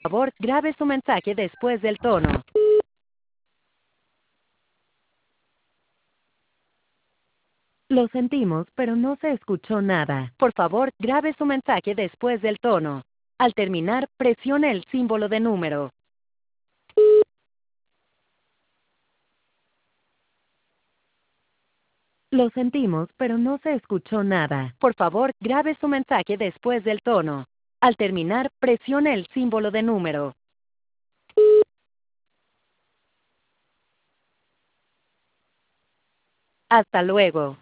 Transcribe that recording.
Por favor, grabe su mensaje después del tono. Lo sentimos, pero no se escuchó nada. Por favor, grabe su mensaje después del tono. Al terminar, presione el símbolo de número. Lo sentimos, pero no se escuchó nada. Por favor, grabe su mensaje después del tono. Al terminar, presione el símbolo de número. Hasta luego.